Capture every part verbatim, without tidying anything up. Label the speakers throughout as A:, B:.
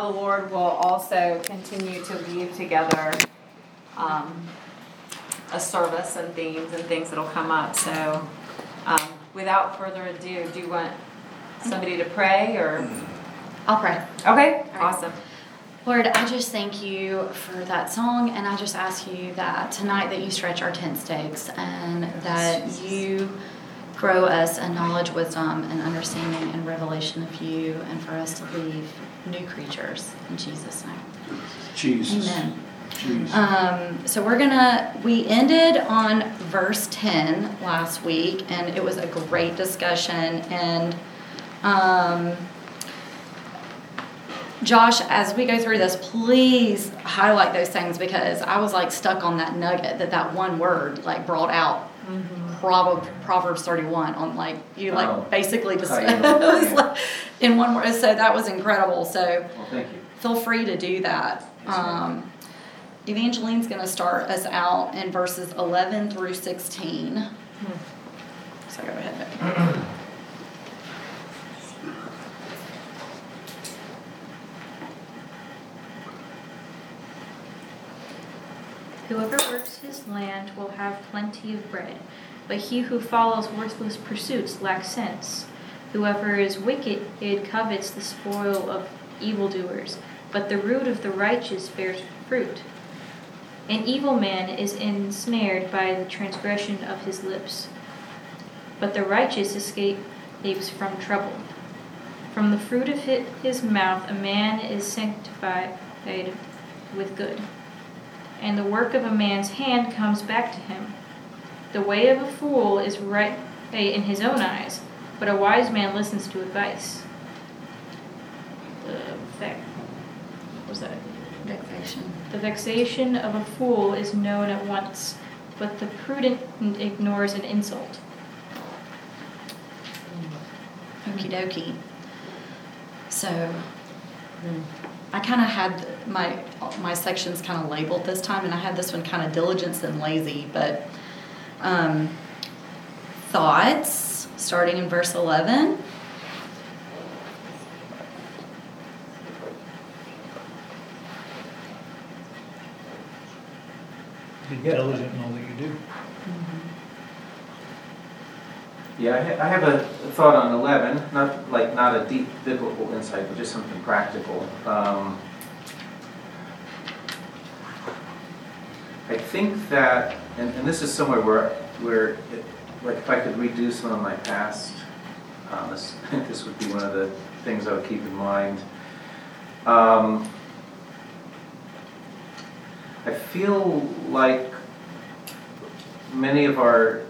A: how the Lord will also continue to weave together um, a service and themes and things that'll come up. So um, without further ado, do you want somebody to pray or?
B: I'll pray.
A: Okay, awesome.
B: Lord, I just thank you for that song, and I just ask you that tonight that you stretch our tent stakes and that you grow us in knowledge, wisdom, and understanding and revelation of you, and for us to leave new creatures in Jesus' name.
C: Jesus.
B: Amen.
C: Jesus.
B: Um, so we're gonna, we ended on verse ten last week, and it was a great discussion, and um, Josh, as we go through this, please highlight those things, because I was like stuck on that nugget that that one word like brought out. Mm-hmm. Proverbs, Proverbs thirty-one on like you like
C: oh,
B: basically just
C: yeah.
B: like in one word. So that was incredible. So
C: well, thank you.
B: Feel free to do that.
C: Yes,
B: um, Evangeline's going to start us out in verses eleven through sixteen. Hmm. So go ahead.
D: Whoever works his land will have plenty of bread, but he who follows worthless pursuits lacks sense. Whoever is wicked covets the spoil of evildoers, but the root of the righteous bears fruit. An evil man is ensnared by the transgression of his lips, but the righteous escapes from trouble. From the fruit of his mouth a man is sanctified with good, and the work of a man's hand comes back to him. The way of a fool is right in his own eyes, but a wise man listens to advice. The vex, what was that?
B: Vexation.
D: The vexation of a fool is known at once, but the prudent ignores an insult.
B: Okie dokie. So, I kind of had my my sections kind of labeled this time, and I had this one kind of diligence and lazy, but um, thoughts, starting in verse eleven.
E: Be diligent in all that you do.
C: Yeah, I, ha- I have a thought on eleven, not like not a deep biblical insight, but just something practical. Um, I think that, and, and this is somewhere where, where it, like if I could redo some of my past, um, this, this would be one of the things I would keep in mind. Um, I feel like many of our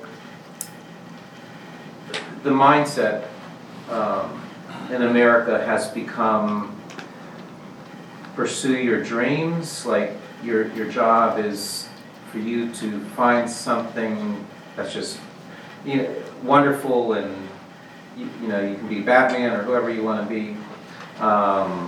C: the mindset um, in America has become pursue your dreams. Like your your job is for you to find something that's just you know, wonderful, and you, you know you can be Batman or whoever you want to be. Um,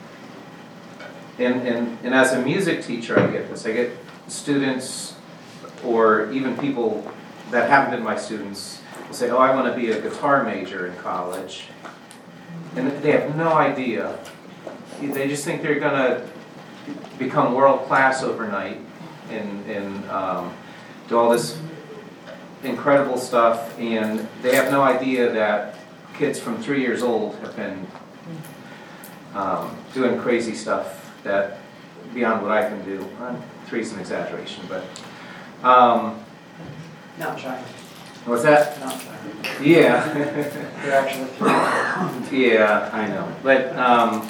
C: and, and and as a music teacher, I get this. I get students, or even people that haven't been my students, say, oh, I want to be a guitar major in college. And they have no idea. They just think they're going to become world class overnight and, and um, do all this incredible stuff. And they have no idea that kids from three years old have been um, doing crazy stuff that beyond what I can do. Uh, three's an exaggeration, but... Um,
F: Not trying.
C: What's that?
F: Not trying.
C: Yeah.
F: They're actually three.
C: Yeah, I know. But um,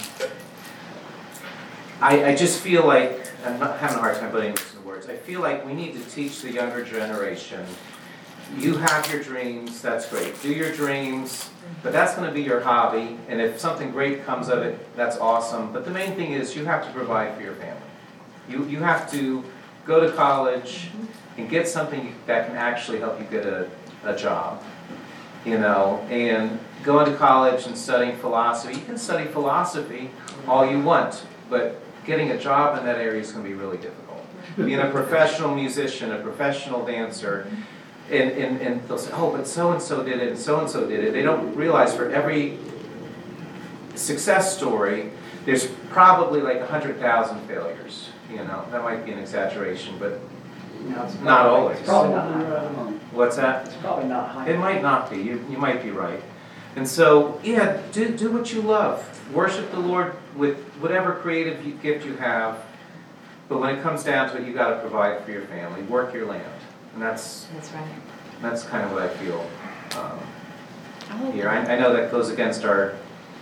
C: I, I just feel like, I'm not having a hard time putting this into words, I feel like we need to teach the younger generation, you have your dreams, that's great. Do your dreams, but that's going to be your hobby, and if something great comes of it, that's awesome. But the main thing is you have to provide for your family. You, you have to go to college and get something that can actually help you get a, a job, you know, and going to college and studying philosophy. You can study philosophy all you want, but getting a job in that area is going to be really difficult. Being a professional musician, a professional dancer, and, and, and they'll say, oh, but so-and-so did it, and so-and-so did it. They don't realize for every success story, there's probably like a hundred thousand failures, you know, that might be an exaggeration, but
F: No, it's
C: Not
F: probably-
C: always.
F: It's probably not
G: Probably
F: high.
G: right.
C: what's that?
F: It's probably not high.
C: It might not be, you, you might be right. And so, yeah, do, do what you love. Worship the Lord with whatever creative you- gift you have. But when it comes down to it, you gotta provide for your family, work your land. And that's,
A: That's right.
C: that's kind of what I feel um,
B: I like
C: here. I, I know that goes against our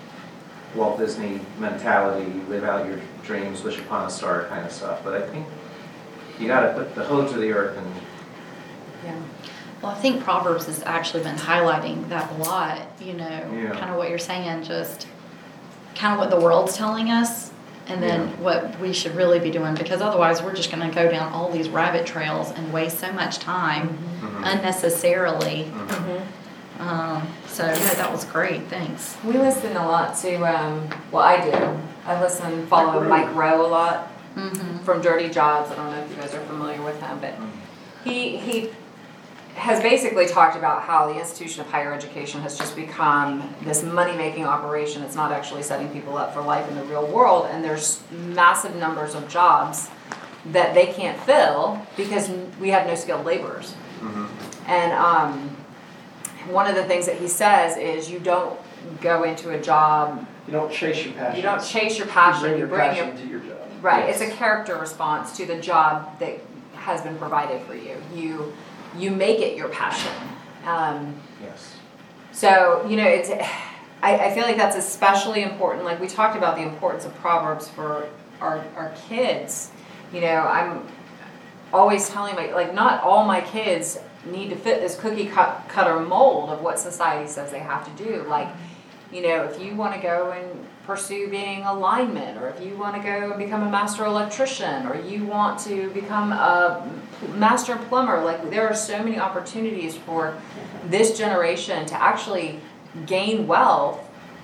C: Walt Disney mentality, live out your dreams, wish upon a star kind of stuff. But I think you gotta put the hoe to the earth and,
A: Yeah.
B: Well, I think Proverbs has actually been highlighting that a lot, you know,
C: Yeah.
B: kind of what you're saying, just kind of what the world's telling us, and then
C: Yeah.
B: what we should really be doing, because otherwise we're just gonna go down all these rabbit trails and waste so much time
C: Mhm.
B: unnecessarily.
C: Mhm.
B: Um, so, no, that was great, thanks.
A: We listen a lot to, um, well, I do. I listen, follow Mike Rowe a lot
B: Mm-hmm.
A: from Dirty Jobs. I don't know if you guys are familiar with him, but he, he has basically talked about how the institution of higher education has just become this money-making operation. It's not actually setting people up for life in the real world, and there's massive numbers of jobs that they can't fill because we have no skilled laborers.
C: Mhm.
A: And um, one of the things that he says is you don't go into a job,
F: You don't chase your passion.
A: you don't chase your
F: You
A: passion,
F: bring
A: you
F: your
A: bring your,
F: passion to your job.
A: right, it's a
C: Yes.
A: character response to the job that has been provided for you. You, you make it your passion. Um,
C: Yes.
A: so, you know, it's, I, I feel like that's especially important. Like we talked about the importance of Proverbs for our, our kids. You know, I'm always telling my, like not all my kids need to fit this cookie cut, cutter mold of what society says they have to do. Like, you know, if you want to go and pursue being a lineman, or if you want to go and become a master electrician, or you want to become a master plumber, like there are so many opportunities for this generation to actually gain wealth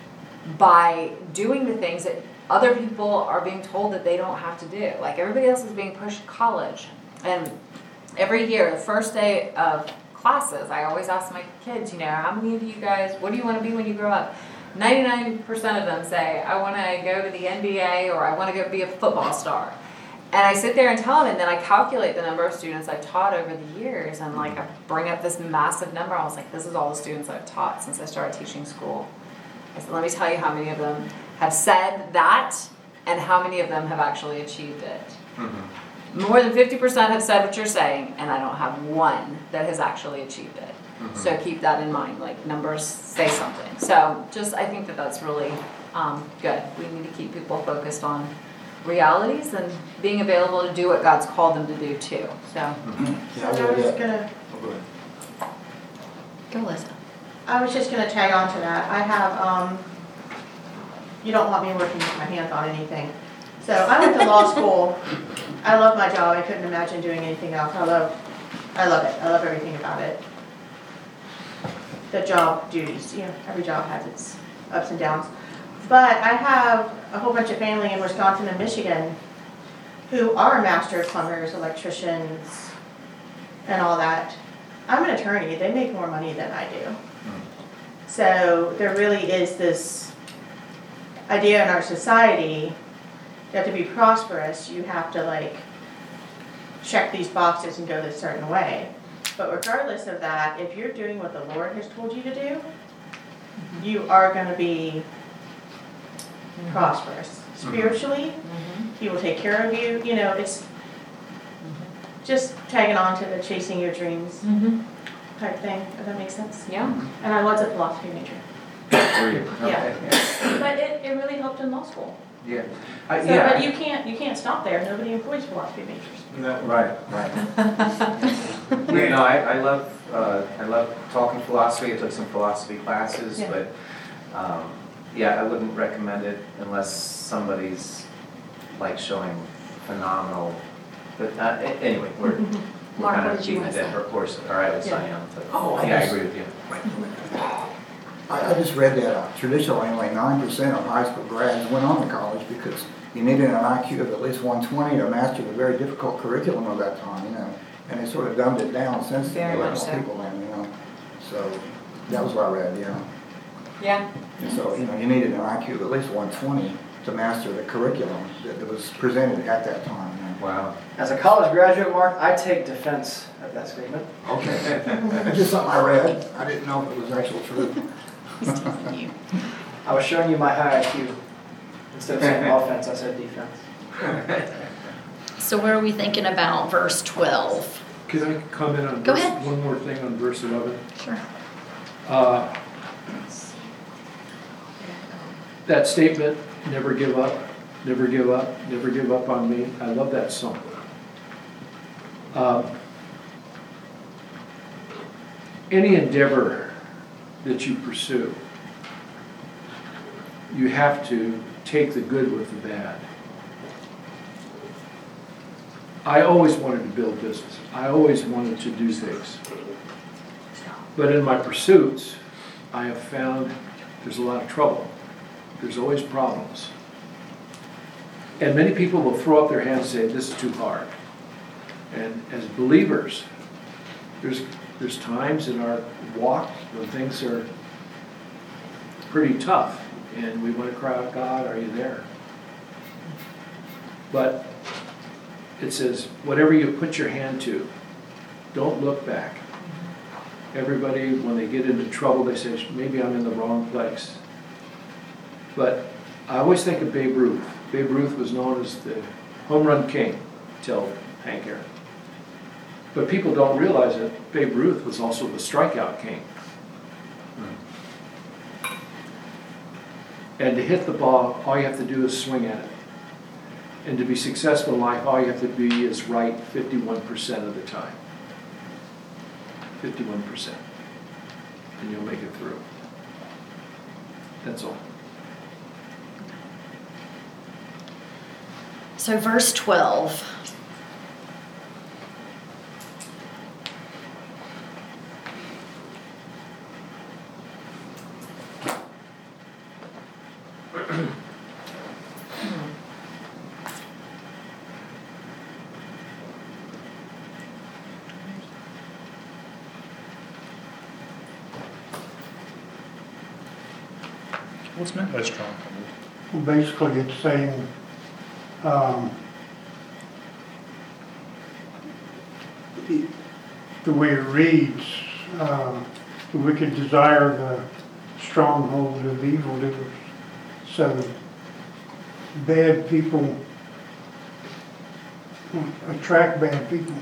A: by doing the things that other people are being told that they don't have to do. Like everybody else is being pushed to college. And every year, the first day of classes, I always ask my kids, you know, how many of you guys, what do you want to be when you grow up? ninety-nine percent of them say, I want to go to the N B A, or I want to go be a football star. And I sit there and tell them, and then I calculate the number of students I've taught over the years, and like I bring up this massive number. I was like, this is all the students I've taught since I started teaching school. I said, let me tell you how many of them have said that, and how many of them have actually achieved it.
C: Mhm.
A: More than fifty percent have said what you're saying, and I don't have one that has actually achieved it.
C: Mhm.
A: So keep that in mind, like numbers say something. So just, I think that that's really um, good. We need to keep people focused on realities and being available to do what God's called them to do too, so.
C: Mm-hmm.
H: I was just gonna,
B: Go, Lisa.
H: I was just gonna tag on to that. I have, um, you don't want me working with my hands on anything. So I went to law school. I love my job. I couldn't imagine doing anything else. I love, I love it. I love everything about it. The job duties, you know, every job has its ups and downs. But I have a whole bunch of family in Wisconsin and Michigan who are master plumbers, electricians, and all that. I'm an attorney. They make more money than I do. So there really is this idea in our society that to be prosperous, you have to like check these boxes and go this certain way. But regardless of that, if you're doing what the Lord has told you to do, you are going to be prosperous. Spiritually, He will take care of you. You know, it's just tagging on to the chasing your dreams
A: Mm-hmm.
H: type thing, if that makes sense.
A: Yeah.
H: And I was a philosophy major.
C: Were you?
H: Yeah.
C: Okay, yeah.
H: But it, it really helped in law school.
C: Yeah. I-
H: So,
C: yeah.
H: but you can't, you can't stop there. Nobody employs philosophy majors.
C: Right, right. You know, I, I love, uh, I love talking philosophy. I took some philosophy classes,
H: Yeah.
C: but, um, yeah, I wouldn't recommend it unless somebody's like showing phenomenal, but, uh, a- anyway, we're, we're
A: Mark,
C: kind
A: what
C: of
A: did you
C: beating a
A: wanna
C: dead
A: say?
C: horse, or I was, I am, but,
G: Oh, I
C: yeah, I
G: just-
C: agree with you.
G: I, I just read that uh, traditionally only nine percent of high school grads went on to college because you needed an I Q of at least one twenty to master the very difficult curriculum of that time, you know. And they sort of dumbed it down since then,
A: Very
G: to let
A: much
G: more
A: so.
G: people in, you know. So that was what I read, you know.
A: Yeah.
G: And so, you know, you needed an I Q of at least one twenty to master the curriculum that that was presented at that time. you know.
C: Wow.
F: As a college graduate, Mark, I take defense of that statement.
G: Okay. It's just something I read. I didn't know if it was actual truth.
B: He's teasing you.
F: I was showing you my high I Q. Instead of saying offense, I said defense.
B: So what are we thinking about verse twelve?
E: Can I comment on
B: Go
E: verse,
B: ahead.
E: one more thing on verse eleven?
B: Sure.
E: Uh, That statement, never give up, never give up, never give up on me. I love that song. Um, Any endeavor that you pursue, you have to take the good with the bad. I always wanted to build business. I always wanted to do things. But in my pursuits, I have found there's a lot of trouble. There's always problems. And many people will throw up their hands and say, this is too hard. And as believers, there's, there's times in our walk when things are pretty tough. And we want to cry out, God, are you there? But it says, whatever you put your hand to, don't look back. Everybody, when they get into trouble, they say, maybe I'm in the wrong place. But I always think of Babe Ruth. Babe Ruth was known as the home run king till Hank Aaron. But people don't realize that Babe Ruth was also the strikeout king. And to hit the ball, all you have to do is swing at it. And to be successful in life, all you have to be is right fifty-one percent of the time. fifty-one percent. And you'll make it through. That's all.
B: So verse twelve.
I: What's meant by stronghold?
J: Well, basically, it's saying, um, the, the way it reads, uh, the wicked desire the stronghold of evildoers. So, bad people attract bad people.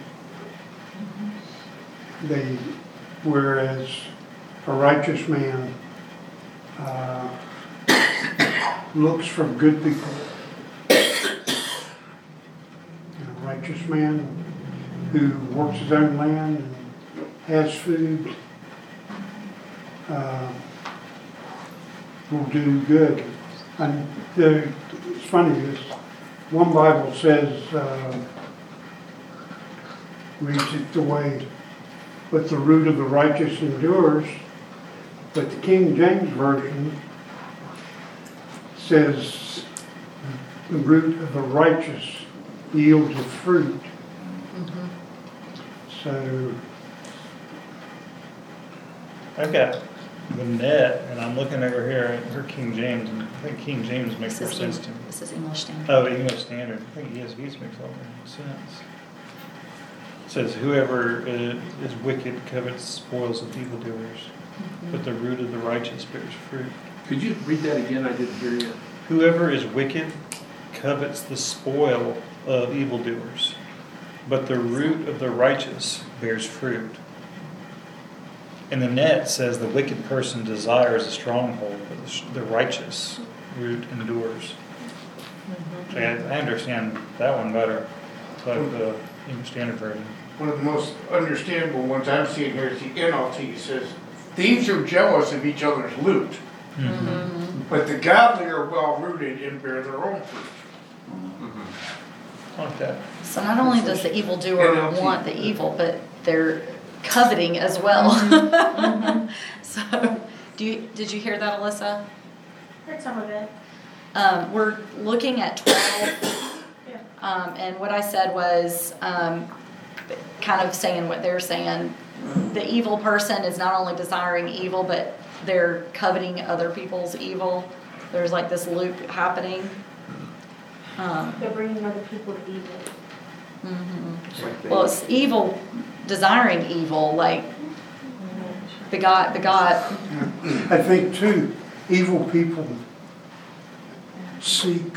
J: They, whereas a righteous man uh, looks for good people. And a righteous man who works his own land and has food uh, will do good. And the, it's funny, this one Bible says, uh, reads it the way, but the root of the righteous endures. But the King James Version says the root of the righteous yields a fruit.
B: Mm-hmm.
J: So
I: I've got the net, and I'm looking over here at her King James, and I think King James makes
B: This
I: more
B: is,
I: sense to me.
B: this is English Standard.
I: Oh, English Standard. I think E S V makes a lot more sense. It says, whoever is, is wicked covets spoils of evildoers, but the root of the righteous bears fruit.
E: Could you read that again? I didn't hear you.
I: Whoever is wicked covets the spoil of evildoers, but the root of the righteous bears fruit. And the net says the wicked person desires a stronghold, but the, the righteous root endures. So I, I understand that one better, like the English Standard Version.
K: One of the most understandable ones I'm seeing here is the N L T. It says, thieves are jealous of each other's loot,
B: Mm-hmm.
K: but the godly are well rooted and bear their own fruit.
I: I like that.
B: So not only does the evildoer
K: N L T.
B: want the evil, but they're coveting as well.
H: Mm-hmm.
B: So, do you, did you hear that, Alyssa?
H: Heard some of it.
B: Um, we're looking at twelve,
H: Yeah.
B: um, and what I said was, um, kind of saying what they're saying. The evil person is not only desiring evil, but they're coveting other people's evil. There's like this loop happening. Um,
D: They're bringing other people to evil.
B: mhm.
G: Like they-
B: Well, it's evil, desiring evil, like begot, begot.
J: I think too, evil people seek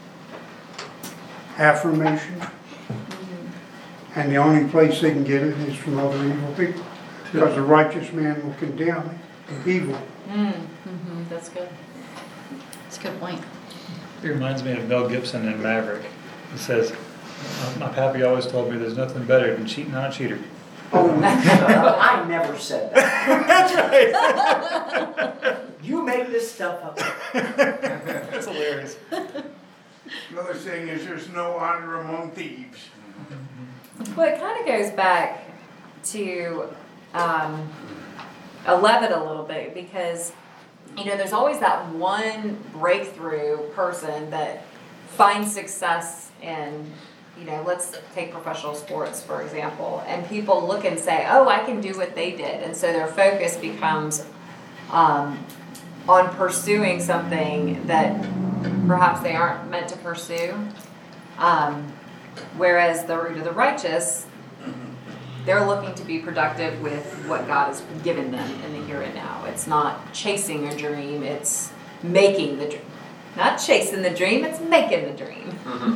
J: affirmation. And the only place they can get it is from other evil people. Because a righteous man will condemn evil.
A: Mm.
B: Mhm, that's good. That's a good point.
I: It reminds me of Mel Gibson in Maverick. He says, my pappy always told me there's nothing better than cheating on a cheater.
F: Oh, I never said that.
I: That's right.
F: You make this stuff up.
I: That's hilarious.
K: Another saying is there's no honor among thieves.
A: Well, it kind of goes back to um, eleven a little bit because, you know, there's always that one breakthrough person that finds success in, you know, let's take professional sports, for example, and people look and say, oh, I can do what they did. And so their focus becomes um, on pursuing something that perhaps they aren't meant to pursue. Um, whereas the root of the righteous, they're looking to be productive with what God has given them in the here and now. It's not chasing a dream, it's making the dream. Not chasing the dream, it's making the dream.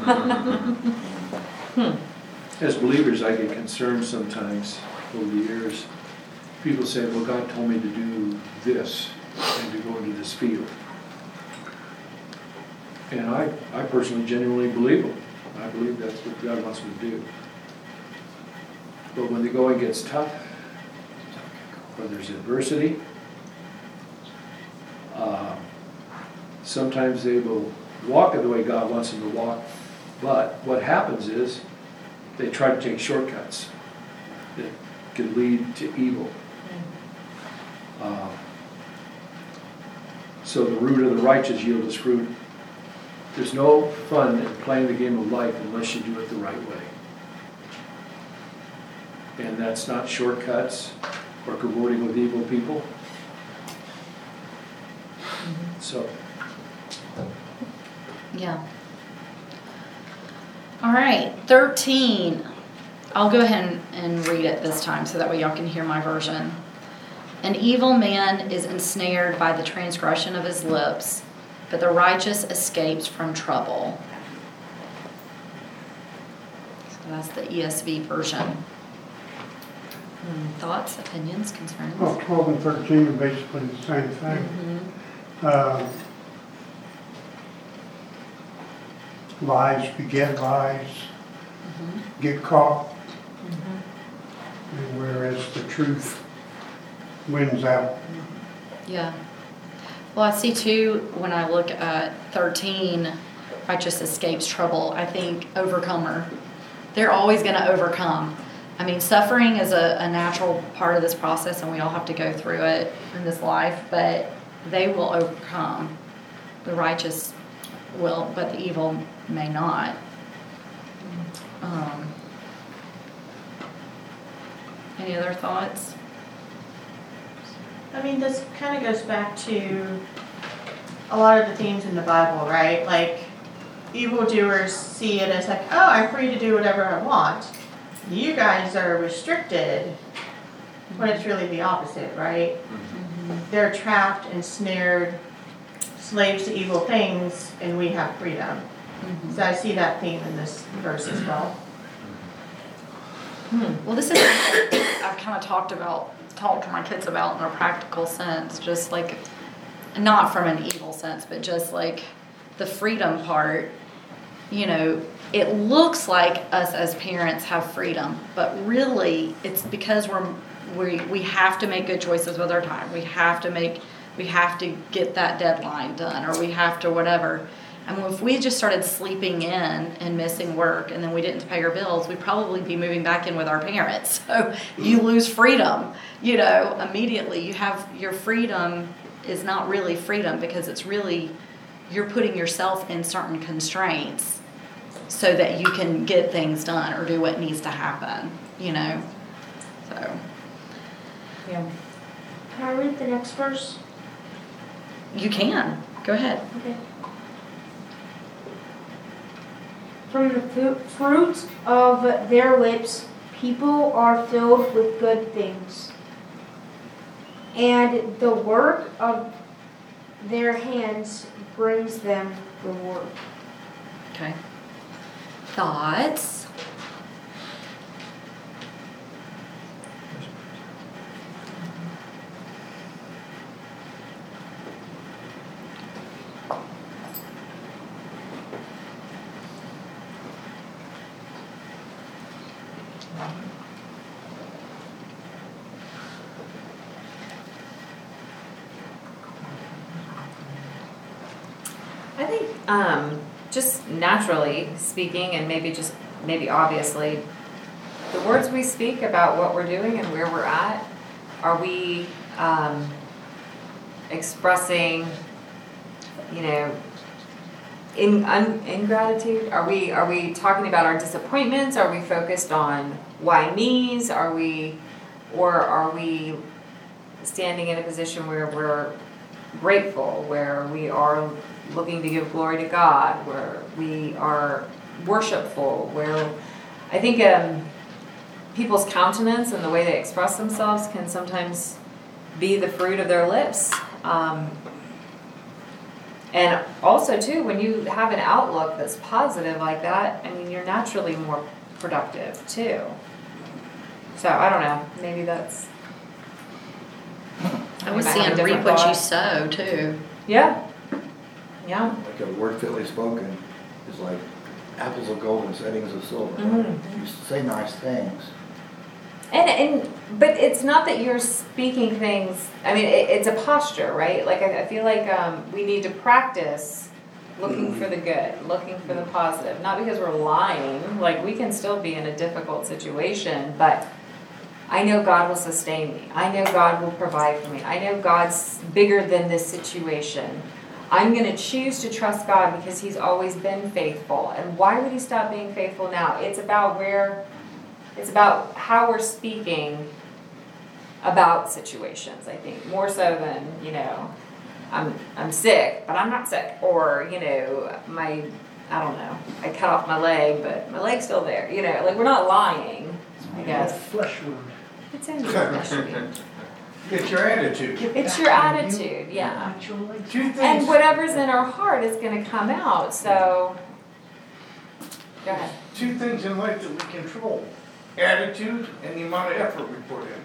A: hmm.
E: As believers, I get concerned sometimes over the years. People say, well, God told me to do this and to go into this field. And I, I personally genuinely believe them. I believe that's what God wants me to do. But when the going gets tough, or there's adversity, uh, sometimes they will walk it the way God wants them to walk. But what happens is they try to take shortcuts that could lead to evil. Uh, so the root of the righteous yield its fruit. There's no fun in playing the game of life unless you do it the right way. And that's not shortcuts or cavorting with evil people. So.
B: Yeah. All right, thirteen. I'll go ahead and, and read it this time so that way y'all can hear my version. An evil man is ensnared by the transgression of his lips, but the righteous escapes from trouble. So that's the E S V version. Hmm, thoughts, opinions, concerns?
J: Well, twelve and thirteen are basically the same thing.
B: Mm-hmm.
J: Uh, Lies beget lies,
B: Mm-hmm.
J: get caught,
B: Mm-hmm.
J: and whereas the truth wins out.
B: Yeah. Well, I see too, when I look at thirteen, righteous escapes trouble, I think overcomer. They're always going to overcome. I mean, suffering is a, a natural part of this process, and we all have to go through it in this life, but they will overcome. The righteous will, but the evil may not. Um, any other thoughts?
H: I mean, this kind of goes back to a lot of the themes in the Bible, right? Like, evildoers see it as like, oh, I'm free to do whatever I want. You guys are restricted, when it's really the opposite, right?
B: Mm-hmm.
H: They're trapped, ensnared, slaves to evil things, and we have freedom.
B: Mm-hmm.
H: So I see that theme in this verse as well.
B: Hmm. Well, this is I've kind of talked about, talked to my kids about in a practical sense, just like, not from an evil sense, but just like the freedom part. You know, it looks like us as parents have freedom, but really it's because we're we we have to make good choices with our time. We have to make we have to get that deadline done, or we have to whatever. And if we just started sleeping in and missing work and then we didn't pay our bills, we'd probably be moving back in with our parents. So you lose freedom, you know, immediately. You have your freedom is not really freedom because it's really, you're putting yourself in certain constraints so that you can get things done or do what needs to happen, you know. So, yeah.
D: Can I read the next verse?
B: You can. Go ahead.
D: Okay.
L: From the fu- fruit of their lips, people are filled with good things. And the work of their hands brings them reward.
B: Okay. Thoughts?
A: I think, um, just naturally speaking, and maybe just, maybe obviously, the words we speak about what we're doing and where we're at, are we, um, expressing, you know, in, un, ingratitude? Are we, are we talking about our disappointments? Are we focused on why me's? Are we, or are we standing in a position where we're grateful, where we are looking to give glory to God, where we are worshipful, where I think um, people's countenance and the way they express themselves can sometimes be the fruit of their lips. Um, and also too, when you have an outlook that's positive like that, I mean, you're naturally more productive too. So I don't know, maybe that's.
B: I was
A: might have a
B: seeing reap
A: different
B: what you
A: thought.
B: sow too.
A: Yeah. Yeah.
G: Like a word fitly spoken is like apples of gold and settings of silver.
A: Mhm.
G: You say nice things.
A: And, and but it's not that you're speaking things, I mean, it, it's a posture, right? Like, I, I feel like um, we need to practice looking for the good, looking for the positive. Not because we're lying, like, we can still be in a difficult situation, but I know God will sustain me. I know God will provide for me. I know God's bigger than this situation. I'm going to choose to trust God because He's always been faithful. And why would He stop being faithful now? It's about where, it's about how we're speaking about situations, I think, more so than, you know, I'm I'm sick, but I'm not sick. Or, you know, my, I don't know, I cut off my leg, but my leg's still there. You know, like, we're not lying, I guess.
J: Flesh wound.
A: It's in your flesh wound.
K: It's your attitude.
A: It's your attitude, yeah.
K: Two things.
A: And whatever's in our heart is going to come out, so. Go ahead.
K: Two things in life that we control. Attitude and the amount of effort we put in.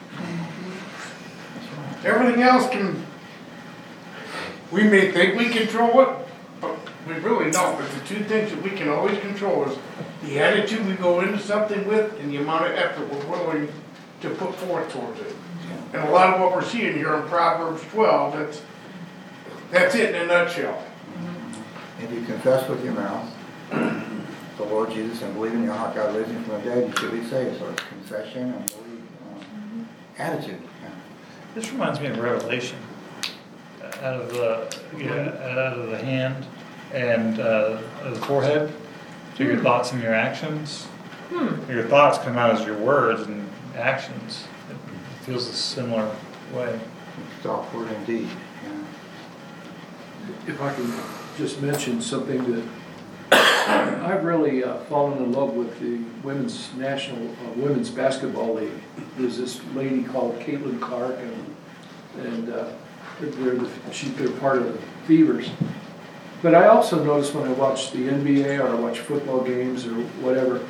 K: Everything else can, we may think we control it, but we really don't. But the two things that we can always control is the attitude we go into something with and the amount of effort we're willing to put forth towards it. And a lot of what we're seeing here in Proverbs twelve, that's, that's it in a nutshell.
G: If you confess with your mouth the Lord Jesus and believe in your heart God raised him from the dead, you should be saved. So it's confession and belief, um, attitude. Yeah.
I: This reminds me of Revelation. Out of the, yeah, out of the hand and uh, of the forehead to your thoughts and your actions.
A: Hmm.
I: Your thoughts come out as your words and actions. It feels a similar way.
G: Thought, word, and deed. Yeah.
E: If I can just mention something that I've really uh, fallen in love with the women's national uh, women's basketball league. There's this lady called Caitlin Clark, and and uh, they're the, she, they're part of the Fevers. But I also notice when I watch the N B A or I watch football games or whatever,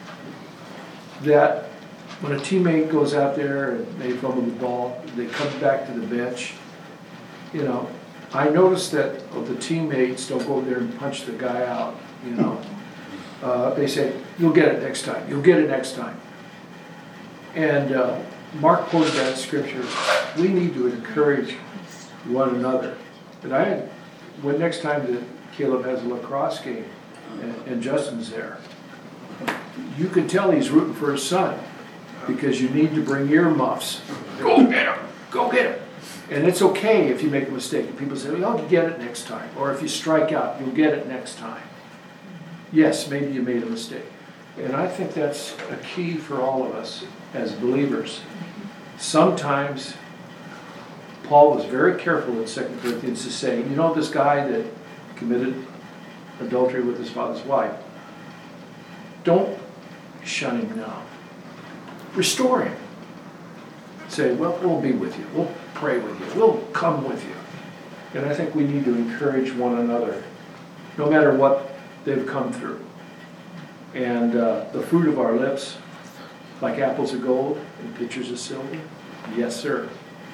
E: that when a teammate goes out there and they fumble the ball, they come back to the bench, you know, I notice that oh, the teammates don't go there and punch the guy out, you know. Uh, they say, you'll get it next time, you'll get it next time. And uh, Mark quoted that scripture, we need to encourage one another. But I, when next time that Caleb has a lacrosse game and, and Justin's there, you can tell he's rooting for his son because you need to bring earmuffs. Go get him, go get him. And it's okay if you make a mistake. And people say, well, you'll get it next time. Or if you strike out, you'll get it next time. Yes, maybe you made a mistake. And I think that's a key for all of us as believers. Sometimes, Paul was very careful in Second Corinthians to say, you know this guy that committed adultery with his father's wife, don't shun him now. Restore him. Say, well, we'll be with you. We'll pray with you. We'll come with you. And I think we need to encourage one another, no matter what they've come through. And uh, the fruit of our lips, like apples of gold and pitchers of silver, yes, sir.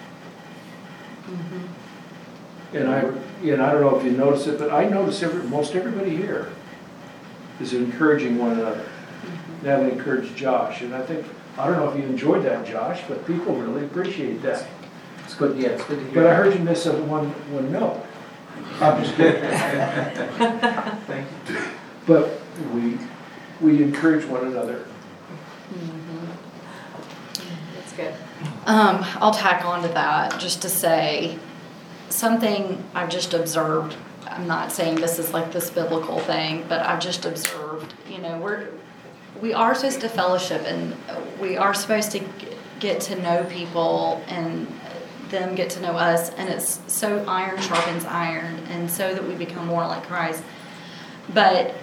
E: Mm-hmm. And I, and I don't know if you notice it, but I notice every, most everybody here is encouraging one another. Mm-hmm. That encouraged Josh, and I think, I don't know if you enjoyed that, Josh, but people really appreciate that.
C: It's good, yeah, it's good to hear.
E: But I heard you miss a one, one note. I'm just kidding.
C: Thank you.
E: But we, we encourage one another.
A: That's good.
B: Um, I'll tack on to that just to say something I've just observed. I'm not saying this is like this biblical thing, but I've just observed, you know, we're, we are supposed to fellowship and we are supposed to get to know people and them get to know us, and it's so iron sharpens iron, and so that we become more like Christ. But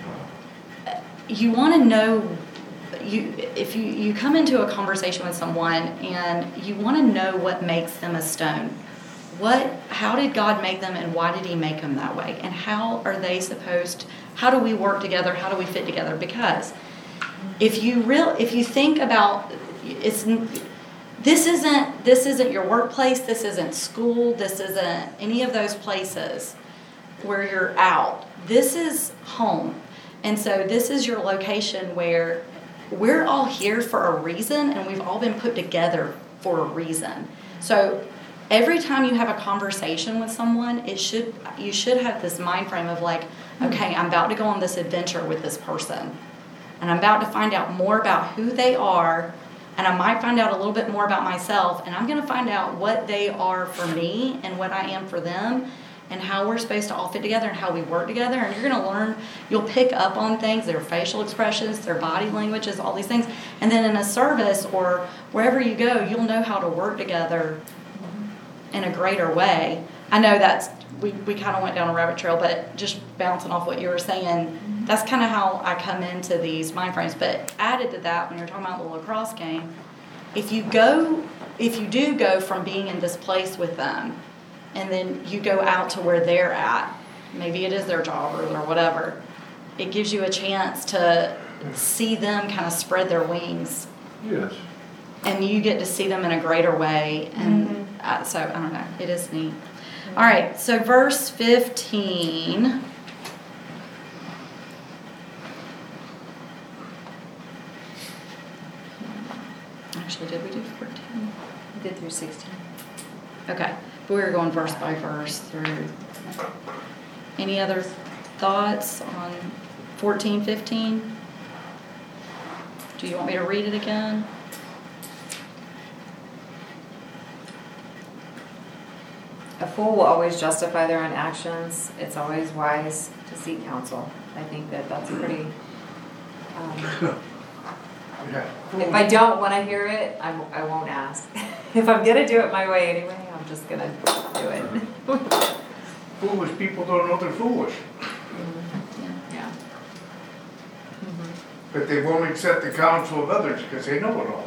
B: you want to know, you if you, you come into a conversation with someone and you want to know what makes them a stone. What, how did God make them, and why did he make them that way? And how are they supposed, how do we work together? How do we fit together? Because if you real, if you think about, it's, this isn't, this isn't your workplace, this isn't school, this isn't any of those places where you're out. This is home. And so this is your location where we're all here for a reason, and we've all been put together for a reason. So every time you have a conversation with someone, it should you should have this mind frame of like, okay, I'm about to go on this adventure with this person, and I'm about to find out more about who they are, and I might find out a little bit more about myself, and I'm going to find out what they are for me and what I am for them, and how we're supposed to all fit together and how we work together. And you're going to learn, you'll pick up on things, their facial expressions, their body languages, all these things. And then in a service or wherever you go, you'll know how to work together in a greater way. I know that's, we, we kind of went down a rabbit trail, but just bouncing off what you were saying, that's kind of how I come into these mind frames. But added to that, when you're talking about the lacrosse game, if you go, if you do go from being in this place with them, and then you go out to where they're at, maybe it is their job or, or whatever, it gives you a chance to see them kind of spread their wings.
E: Yes.
B: And you get to see them in a greater way. And mm-hmm. uh, so, I don't know, it is neat. Mm-hmm. All right, so verse fifteen. Actually, did we do fourteen?
A: We did through sixteen.
B: Okay. We were going verse by verse through. Any other thoughts on fourteen, fifteen? Do you want me to read it again?
A: A fool will always justify their own actions. It's always wise to seek counsel. I think that that's pretty. Um, if I don't want to hear it, I, I won't ask. If I'm gonna do it my way anyway, I'm just gonna do it.
K: Foolish people don't know they're foolish,
A: Mm-hmm. Yeah. Mm-hmm.
K: but they won't accept the counsel of others because they know it all.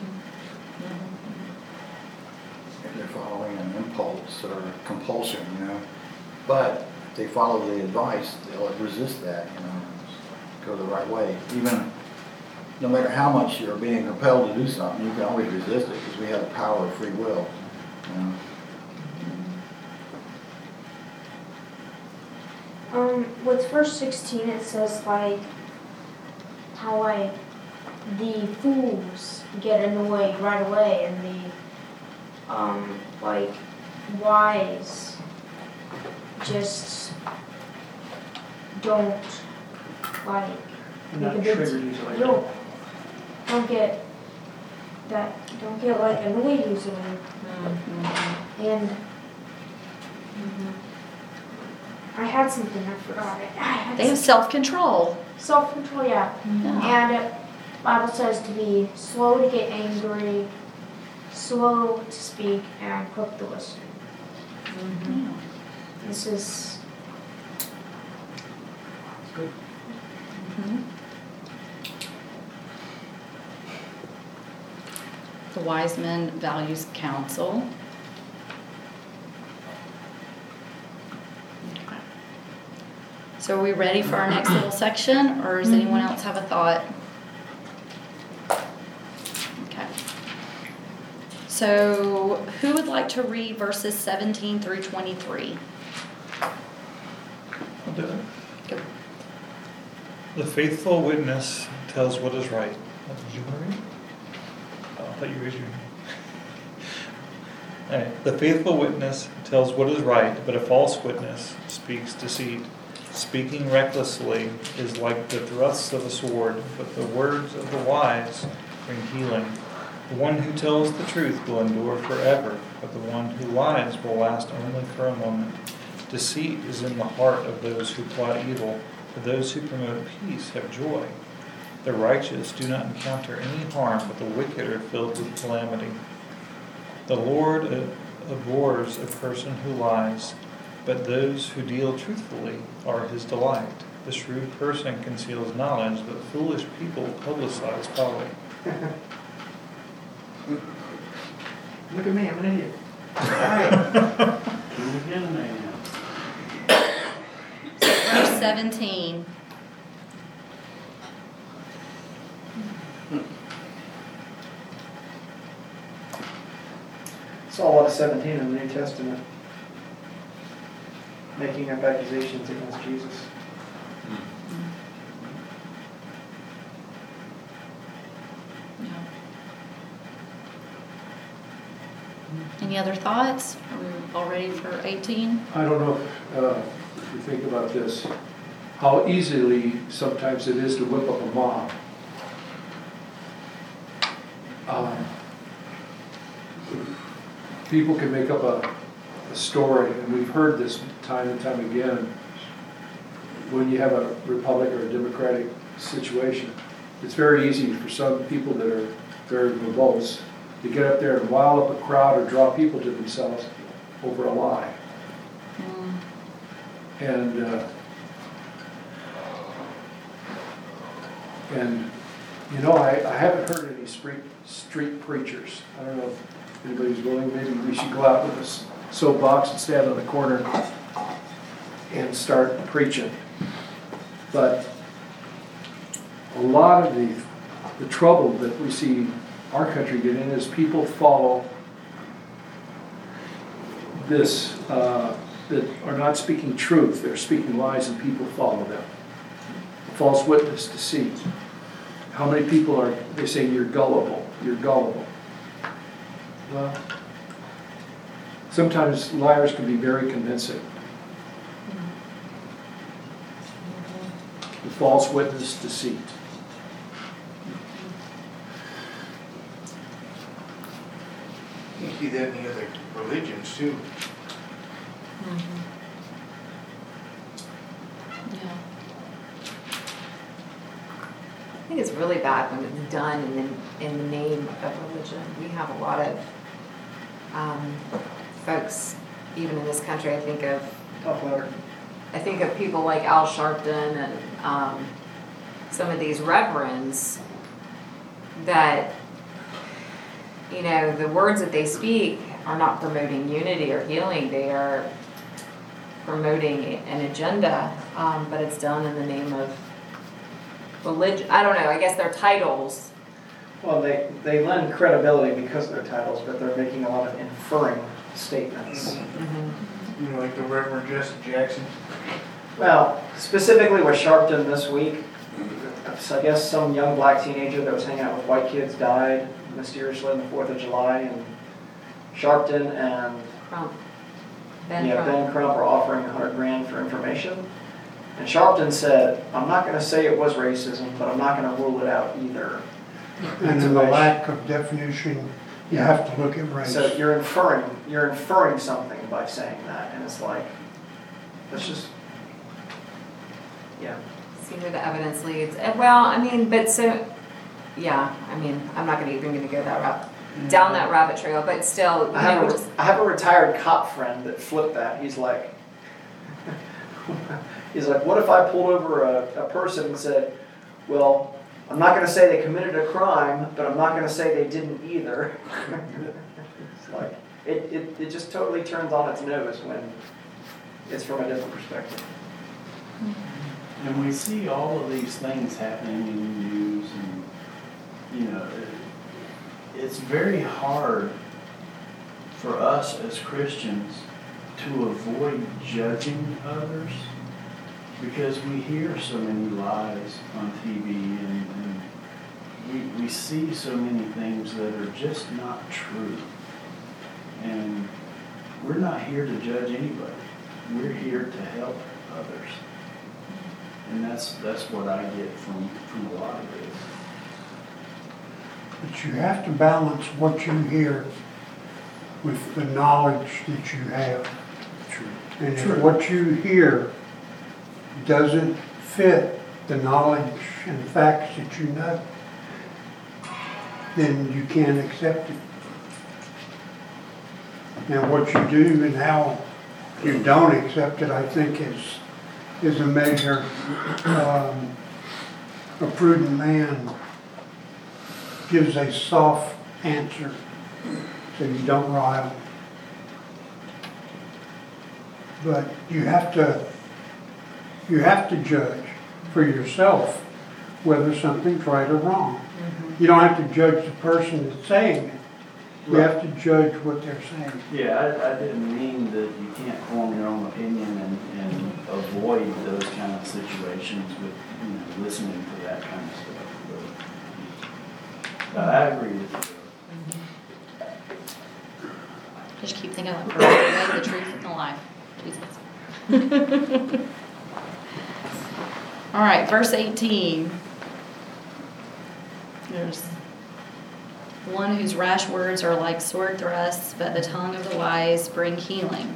G: If they're following an impulse or compulsion, you know. But if they follow the advice, they'll resist that, you know, go the right way. Even no matter how much you're being compelled to do something, you can always resist it because we have the power of free will, you know.
L: Um, with verse sixteen, it says like how like the fools get annoyed right away, and the um like wise just don't like
E: Not
L: make a big
E: triggered easily.
L: don't don't get that don't get like annoyed easily,
A: Mm-hmm.
L: and. I had something, I forgot it. I had
B: They have self-control.
L: self-control, yeah.
B: Yeah.
L: And uh, Bible says to be slow to get angry, slow to speak, and quick to listen.
B: Mm-hmm.
L: This is
B: Mm-hmm. the Wiseman Values Council. Okay. So are we ready for our next little section, or does anyone else have a thought? Okay. So who would like to read verses seventeen through twenty-three?
I: I'll do it.
B: Go.
I: The faithful witness tells what is right. Oh, did you want to read? Oh, I thought you raised your hand. All right. The faithful witness tells what is right, but a false witness speaks deceit. Speaking recklessly is like the thrusts of a sword, but the words of the wise bring healing. The one who tells the truth will endure forever, but the one who lies will last only for a moment. Deceit is in the heart of those who plot evil, but those who promote peace have joy. The righteous do not encounter any harm, but the wicked are filled with calamity. The Lord abhors a person who lies, but those who deal truthfully are his delight. The shrewd person conceals knowledge, but foolish people publicize folly.
F: Look at me, I'm an idiot.
B: Verse seventeen.
F: Saw a lot of seventeen in the New Testament. Making up accusations against Jesus.
B: Yeah. Any other thoughts? Are we all ready for eighteen?
E: I don't know if, uh, if you think about this, how easily sometimes it is to whip up a mob. Um, people can make up a, a story, and we've heard this time and time again. When you have a republic or a democratic situation, it's very easy for some people that are very verbose to get up there and rile up a crowd or draw people to themselves over a lie.
B: Mm.
E: And uh, and you know, I, I haven't heard any street street preachers. I don't know if anybody's willing. Maybe we should go out with a soapbox and stand on the corner and start preaching. But a lot of the the trouble that we see our country get in is people follow this, uh, that are not speaking truth. They're speaking lies and people follow them. False witness, deceit. How many people are, they say you're gullible, you're gullible. Well, sometimes liars can be very convincing. The false witness, deceit.
K: You see that in the other religions too.
B: Yeah.
A: I think it's really bad when it's done in the, in the name of religion. We have a lot of um, folks, even in this country, I think of
F: Tough letter.
A: I think of people like Al Sharpton and um, some of these reverends that, you know, the words that they speak are not promoting unity or healing. They are promoting an agenda, um, but it's done in the name of religion. I don't know, I guess they're titles.
F: Well, they, they lend credibility because of their titles, but they're making a lot of inferring statements.
A: Mm-hmm.
K: You know, like the Reverend Jesse Jackson.
F: Well, specifically with Sharpton this week, so I guess some young black teenager that was hanging out with white kids died mysteriously on the fourth of July, and Sharpton and
A: Crump. Ben
F: yeah,
A: Crump.
F: Ben Crump are offering a hundred grand for information. And Sharpton said, I'm not going to say it was racism, but I'm not going to rule it out either.
J: And in the lack of definition, you have to look at race.
F: So you're inferring, you're inferring something by saying that, and it's like, that's just, yeah.
A: See where the evidence leads. Uh, Well, I mean, but so, yeah, I mean, I'm not gonna even gonna go that route, down that rabbit trail, but still, you
F: I have,
A: know,
F: a,
A: just,
F: I have a retired cop friend that flipped that. He's like, he's like, what if I pulled over a, a person and said, well, I'm not gonna say they committed a crime, but I'm not gonna say they didn't either. It's like, it, it, it just totally turns on its nose when it's from a different perspective.
M: And we see all of these things happening in the news, and, you know, it, it's very hard for us as Christians to avoid judging others because we hear so many lies on T V, and, and we, we see so many things that are just not true. And we're not here to judge anybody. We're here to help others. And that's that's what I get from, from a lot of this.
J: But you have to balance what you hear with the knowledge that you have.
E: True.
J: And if
E: True.
J: what you hear doesn't fit the knowledge and facts that you know, then you can't accept it. Now, what you do and how you don't accept it, I think, is is a measure. Um, a prudent man gives a soft answer, so you don't rile. But you have to you have to judge for yourself whether something's right or wrong. Mm-hmm. You don't have to judge the person that's saying it. You
M: Right.
J: have to judge what they're saying.
M: Yeah, I, I didn't mean that you can't form your own opinion and, and avoid those kind of situations with, you know, listening to that kind of stuff. But I agree with you.
B: Just keep thinking like, the way, the truth, and the life. Jesus. All right, verse eighteen. There's one whose rash words are like sword thrusts, but the tongue of the wise bring healing.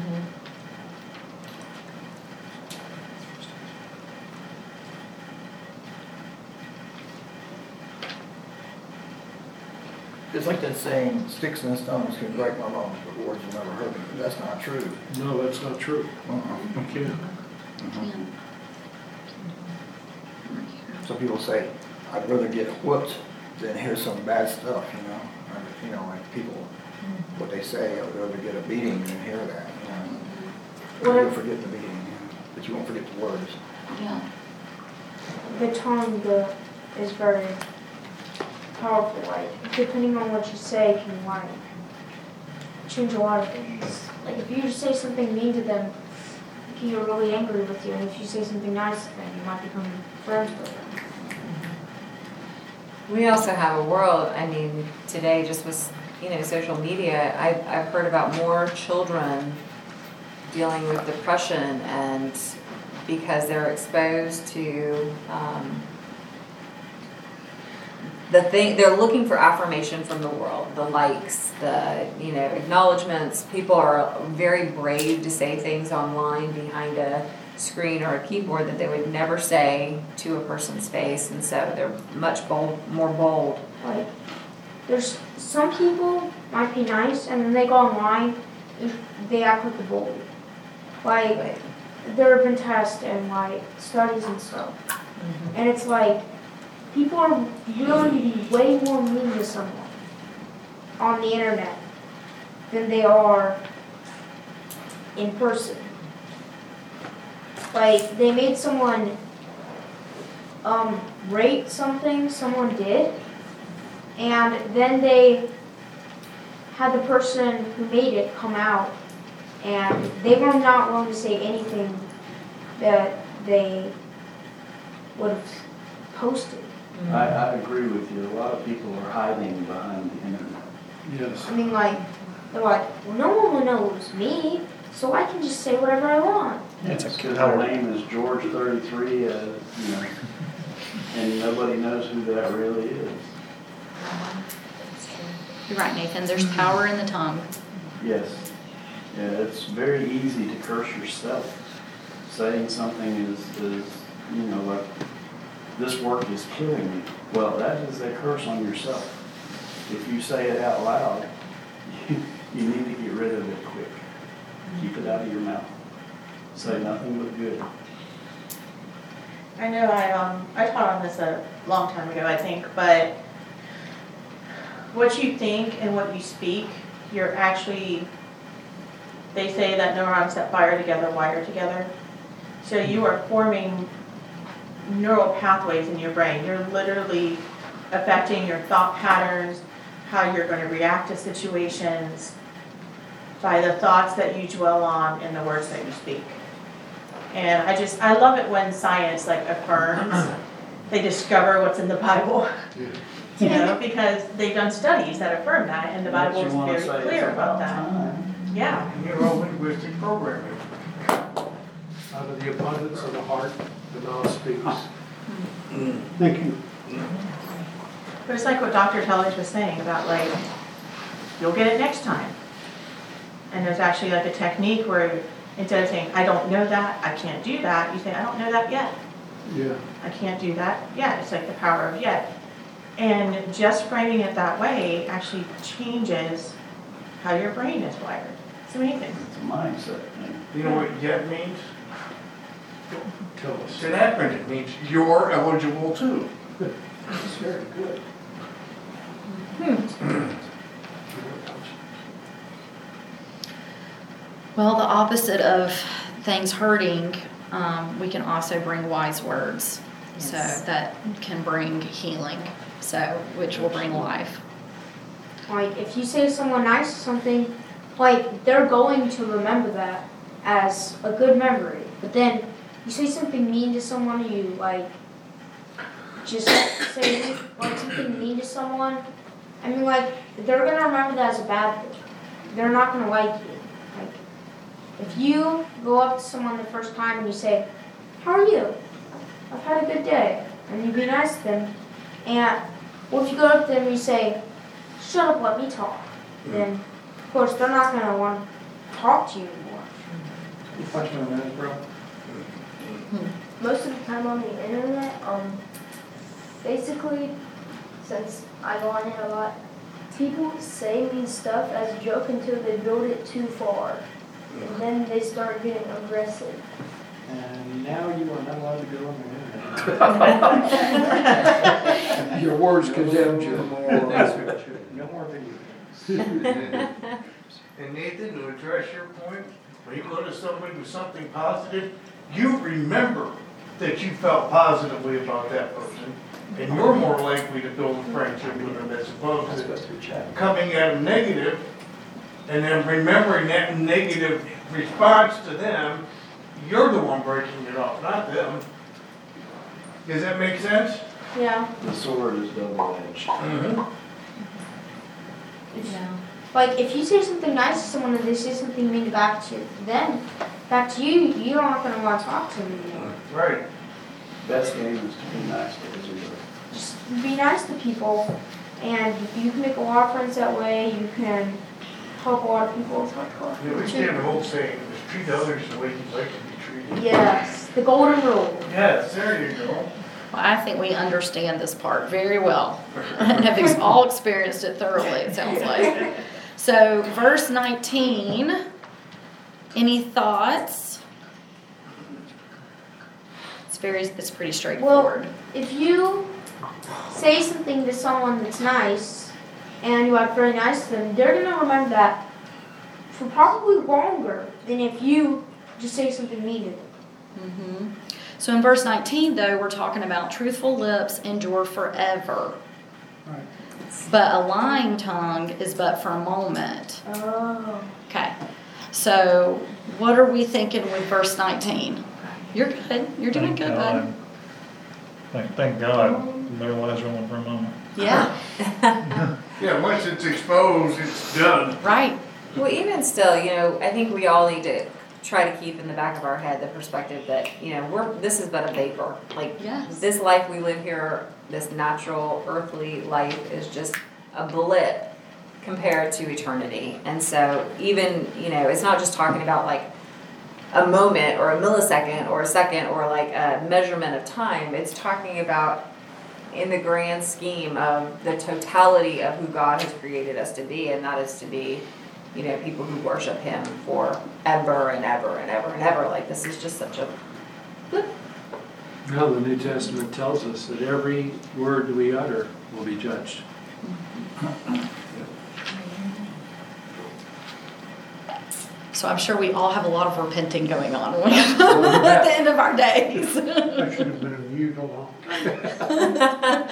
G: It's like that saying, sticks and stones can break my bones, but words will never hurt me. That's not true.
E: No, that's not true.
G: Uh-uh.
E: You can't.
B: Can.
G: Some people say, I'd rather get whooped than hear some bad stuff, you know? Or, you know, like people, what they say, I'd rather get a beating than hear that, you know?
L: What
G: You'll
L: if-
G: forget the beating, yeah, but you won't forget the words.
B: Yeah.
L: The tongue the, is very powerful. Like, depending on what you say, can like change a lot of things. Like, if you just say something mean to them, they can get really angry with you. And if you say something nice to them, you might become friends with them.
A: We also have a world, I mean, today just with, you know, social media, I've, I've heard about more children dealing with depression and because they're exposed to, um, the thing, they're looking for affirmation from the world, the likes, the, you know, acknowledgements. People are very brave to say things online behind a screen or a keyboard that they would never say to a person's face, and so they're much bold, more bold.
L: Like, there's some people might be nice, and then they go online, and they act like a bully. Like, there have been tests and like studies and stuff, mm-hmm. and it's like people are willing to be way more mean to someone on the internet than they are in person. Like, they made someone um, rate something someone did, and then they had the person who made it come out, and they were not willing to say anything that they would have posted.
M: I, I agree with you. A lot of people are hiding behind the internet.
E: Yes.
L: I mean, like, they're like, well, no one will know it was me, so I can just say whatever I want.
I: It's a
M: Because our name is George thirty-three, uh, you know, and nobody knows who that really is.
B: You're right, Nathan. There's power in the tongue.
M: Yes. Yeah, it's very easy to curse yourself. Saying something is, is, you know, like, this work is killing me. Well, that is a curse on yourself. If you say it out loud, you, you need to get rid of it quick. Keep it out of your mouth. Say nothing but good.
H: I know I, um, I taught on this a long time ago, I think, but what you think and what you speak, you're actually, they say that neurons that fire together wire together. So you are forming neural pathways in your brain. You're literally affecting your thought patterns, how you're going to react to situations by the thoughts that you dwell on and the words that you speak. And I just, I love it when science like affirms, they discover what's in the Bible. You know, because they've done studies that affirm that, and the Bible is very clear about that. Yeah.
K: Neuro-linguistic programming.
E: Out of the abundance of the heart, the mouth speaks.
J: Thank you.
H: But it's like what Doctor Tellers was saying about like, you'll get it next time. And there's actually like a technique where instead of saying, I don't know that, I can't do that, you say, I don't know that yet.
E: Yeah.
H: I can't do that yet. It's like the power of yet. And just framing it that way actually changes how your brain is wired. It's amazing.
M: It's a mindset thing.
K: You know what yet means?
E: Tell us.
K: It's an acronym. It means you're eligible too.
E: It's very good.
B: Well, the opposite of things hurting, um, we can also bring wise words.
A: Yes.
B: So that can bring healing, so which will bring life.
L: Like, if you say to someone nice or something, like, they're going to remember that as a good memory. But then, you say something mean to someone, or you, like, just say, like, something mean to someone, I mean, like, they're gonna remember that as a bad thing. They're not gonna like you. Like, if you go up to someone the first time and you say, how are you? I've had a good day. And you be nice to them. And, or if you go up to them and you say, shut up, let me talk. Then, of course, they're not going to want to talk to you anymore.
F: You punch me in the nose, bro.
L: Most of the time on the internet, um, basically, since I go on it a lot, people say mean stuff as a joke until they build it too far. And then they start getting aggressive.
F: And now you are not allowed to go on the internet.
E: Your words condemned you.
F: No more video.
K: And Nathan, to address your point, when you go to somebody with something positive, you remember that you felt positively about that person. And you're more likely to build a friendship with them as opposed to coming at them negative and then remembering that negative response to them. You're the one breaking it off, not them. Does that make sense?
L: Yeah.
M: The sword is double-edged.
K: Mm-hmm.
B: Yeah.
L: Like, if you say something nice to someone and they say something mean back to them, back to you, you're not going to want to talk to them anymore.
K: Right.
M: Best game is to be nice to everybody.
L: Just be nice to people, and you can make a lot of friends that way. You can help a lot of people.
K: Yeah, we used to have an old saying, is treat others the way you'd like to be treated.
L: Yes, the golden rule.
K: Yes, there you go.
B: Well, I think we understand this part very well and have ex- all experienced it thoroughly, it sounds like. So, verse nineteen, any thoughts? It's very, it's pretty straightforward.
L: Well, if you say something to someone that's nice, and you act very nice to them, they're going to remember that for probably longer than if you just say something mean to them.
B: Mm-hmm. So in verse nineteen, though, we're talking about truthful lips endure forever.
F: Right.
B: But a lying tongue is but for a moment.
L: Oh.
B: Okay. So what are we thinking with verse nineteen? You're good. You're doing
I: Thank
B: good,
I: God.
B: bud.
I: Thank, thank God, their lives are only for a moment.
B: Yeah.
K: Yeah, once it's exposed, it's done.
B: Right.
A: Well, even still, you know, I think we all need to try to keep in the back of our head the perspective that, you know, we're, this is but a vapor. Like,
B: Yes.
A: this life we live here, this natural, earthly life is just a blip compared to eternity. And so even, you know, it's not just talking about like a moment or a millisecond or a second or like a measurement of time. It's talking about in the grand scheme of the totality of who God has created us to be, and that is to be, you know, people who worship Him forever and ever and ever and ever. Like, this is just such a blip.
E: Well, the New Testament tells us that every word we utter will be judged.
B: So I'm sure we all have a lot of repenting going on at the end of our days.
J: I should have been a mute along.
M: I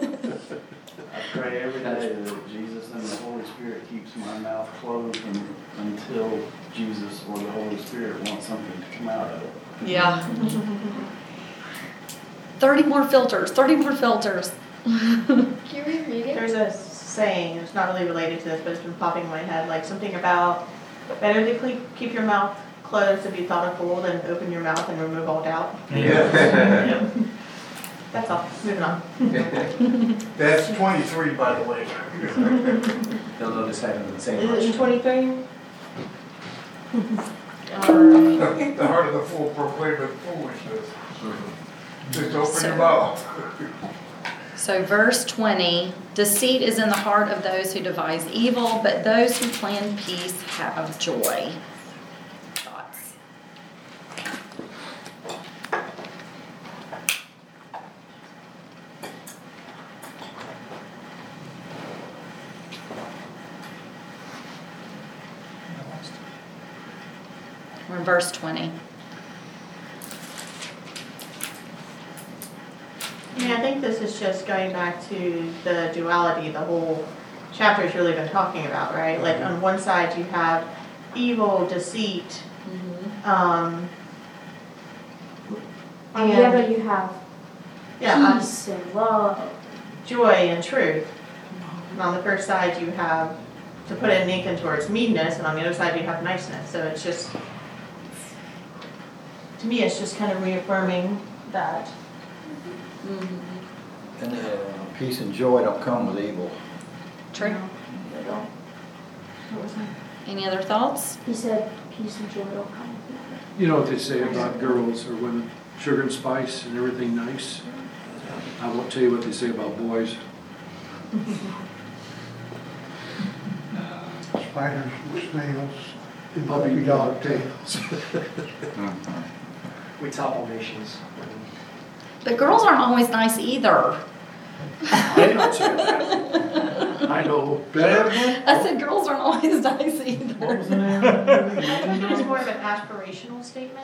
M: pray every day that Jesus and the Holy Spirit keeps my mouth closed un- until Jesus or the Holy Spirit wants something to come out of it.
B: Yeah. thirty more filters, thirty more filters. Can you reread it?
H: There's a saying, it's not really related to this, but it's been popping in my head, like something about better to cle- keep your mouth closed and be thought a fool than open your mouth and remove all doubt.
C: Yeah.
H: That's all, moving on.
K: That's twenty-three, by the way.
C: They'll notice having the same
H: Is it in
C: much.
H: twenty-three?
B: Alright.
K: The heart of the fool proclaimeth foolishness. Just open
B: So-
K: your mouth.
B: So verse twenty, deceit is in the heart of those who devise evil, but those who plan peace have joy. Thoughts? We're in verse twenty.
H: I mean, I think this is just going back to the duality the whole chapter's really been talking about, right? Like on one side you have evil, deceit, um,
L: On the
H: and-
L: other, you have
H: yeah, on
L: peace and love.
H: joy and truth. And on the first side you have, to put it in Lincoln, towards meanness, and on the other side you have niceness. So it's just, to me, it's just kind of reaffirming that.
G: And uh, peace and joy don't come with evil.
B: True.
H: They don't. What was that?
B: Any other thoughts?
L: He said peace and joy don't come with you.
E: You know what they say about girls or women, sugar and spice and everything nice? I won't tell you what they say about boys.
J: Spiders and snails and
E: Puppy
J: puppy dog
E: dog
J: tails.
F: We topple nations.
B: But girls aren't always nice either.
E: I did not say that. I know better.
B: I said girls aren't always nice either.
H: I think it was more of an aspirational statement.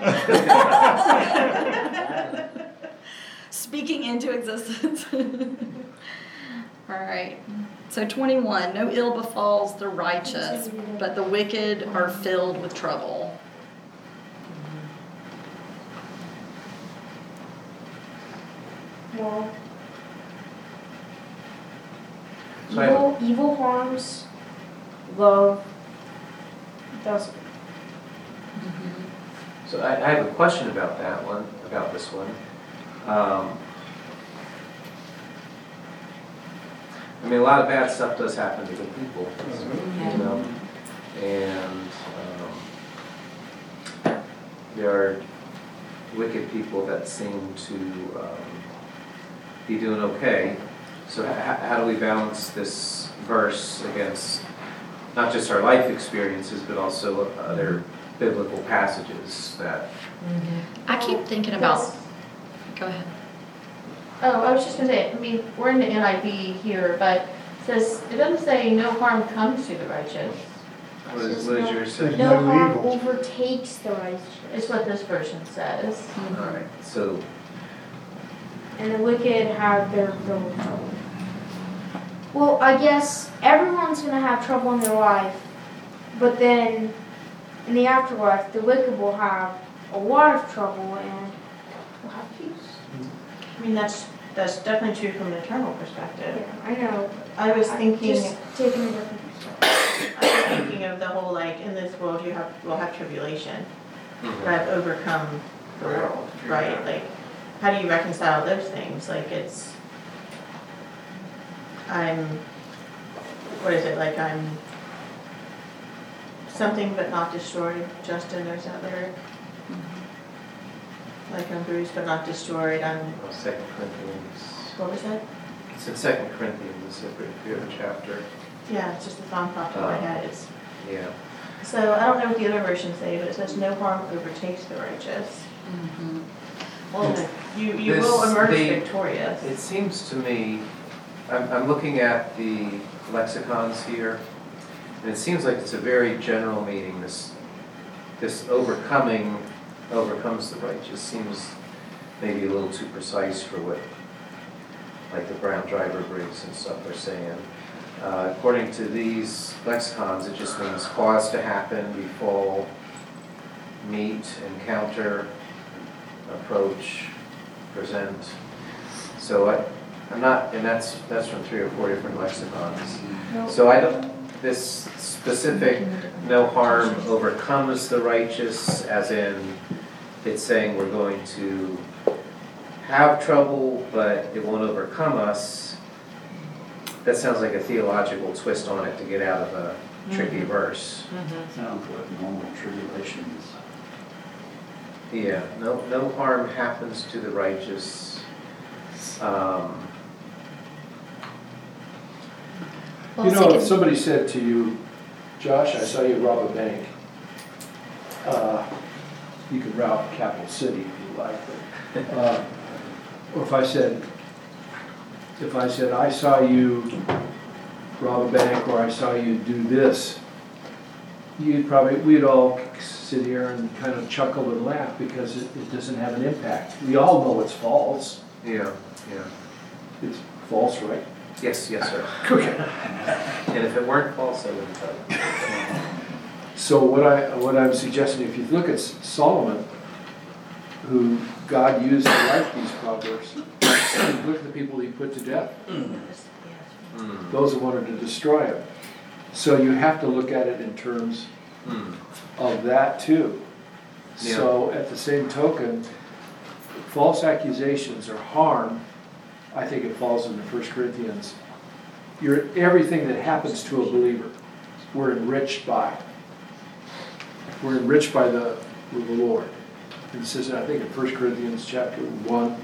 B: Speaking into existence. All right. So twenty-one, no ill befalls the righteous, but the wicked are filled with trouble.
L: Well,
C: So I have a-
L: evil, evil harms, love doesn't.
C: So I, I have a question about that one, about this one. Um, I mean, a lot of bad stuff does happen to good people, you know, and um, there are wicked people that seem to um, be doing okay. So how, how do we balance this verse against not just our life experiences, but also other biblical passages that?
B: I keep thinking about. Go ahead.
H: Oh, I was just gonna say, I mean, we're in the N I V here, but it says, it doesn't say no harm comes to the righteous.
C: What is, what is yours say?
J: There's
L: No
J: no
L: harm
J: evil.
L: overtakes the righteous,
H: It's what this version says.
C: All right, so
L: and the wicked have their fill of trouble. Well, I guess everyone's gonna have trouble in their life, but then in the afterlife, the wicked will have a lot of trouble and will have peace.
H: I mean, that's, that's definitely true from an eternal perspective.
L: Yeah, I know.
H: I was
L: I'm
H: thinking,
L: Just taking a different perspective.
H: I was thinking of the whole, like, in this world you have, will have tribulation, but I've overcome the world, right? Like, how do you reconcile those things? Like, it's, I'm, what is it, like I'm something but not destroyed. Justin, there's that lyric. Like I'm bruised but not destroyed. I'm,
C: oh, Second Corinthians,
H: what was that?
C: it's in Second Corinthians, the fifth chapter.
H: Yeah, it's just the song popped in my
C: Oh.
H: head. It's,
C: Yeah.
H: so I don't know what the other versions say, but it says no harm overtakes the righteous.
B: Mm-hmm.
H: Well, You, you
C: This-
H: will emerge
C: the-
H: victorious.
C: It seems to me, I'm, I'm looking at the lexicons here, and it seems like it's a very general meaning. This, this overcoming, overcomes the righteous seems maybe a little too precise for what, like the Brown driver Briggs and stuff are saying. Uh, according to these lexicons, it just means cause to happen, befall, meet, encounter, approach, present. So I, I'm not, and that's, that's from three or four different lexicons. So I don't, this specific no harm overcomes the righteous, as in it's saying we're going to have trouble, but it won't overcome us. That sounds like a theological twist on it to get out of a tricky
A: Mhm.
C: verse.
M: Sounds like normal tribulations.
C: Yeah, no, no harm happens to the righteous. Um,
B: Well,
E: You
B: so
E: know,
B: can-
E: if somebody said to you, Josh, I saw you rob a bank, uh, you could rob Capital City if you like, but, uh, or if I said, if I said, I saw you rob a bank, or I saw you do this, you'd probably, we'd all sit here and kind of chuckle and laugh because it, it doesn't have an impact. We all know it's false.
C: yeah, yeah.
E: It's false, right?
C: Yes, yes, sir.
E: Okay.
C: And if it weren't false, I wouldn't tell you.
E: So what I, what I'm suggesting, if you look at Solomon, who God used to write these proverbs, look at the people he put to death.
C: Mm.
E: Those who wanted to destroy him. So you have to look at it in terms
C: Mm.
E: of that too.
C: Yeah.
E: So at the same token, false accusations or harm, I think it falls into First Corinthians. You're, everything that happens to a believer, we're enriched by. We're enriched by the, with the Lord. And it says, I think in First Corinthians chapter one,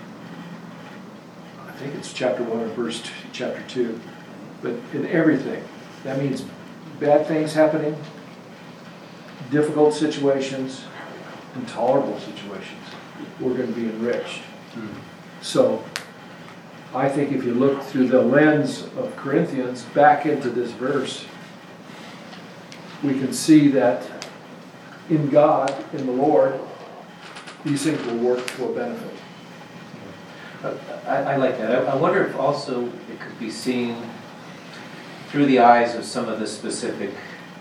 E: I think it's chapter one or verse two, chapter two, but in everything, that means bad things happening, difficult situations, intolerable situations, we're going to be enriched.
C: Mm.
E: So I think if you look through the lens of Corinthians back into this verse, we can see that in God, in the Lord, these things will work to a benefit.
C: I, I like that. I, I wonder if also it could be seen through the eyes of some of the specific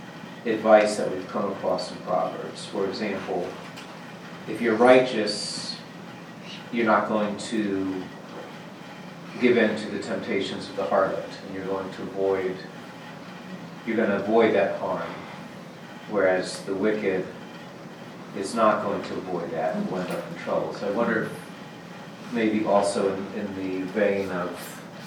C: advice that we've come across in Proverbs. For example, if you're righteous, you're not going to give in to the temptations of the harlot, and you're going to avoid, you're going to avoid that harm. Whereas the wicked is not going to avoid that and will end up in trouble. So I wonder if maybe also in, in the vein of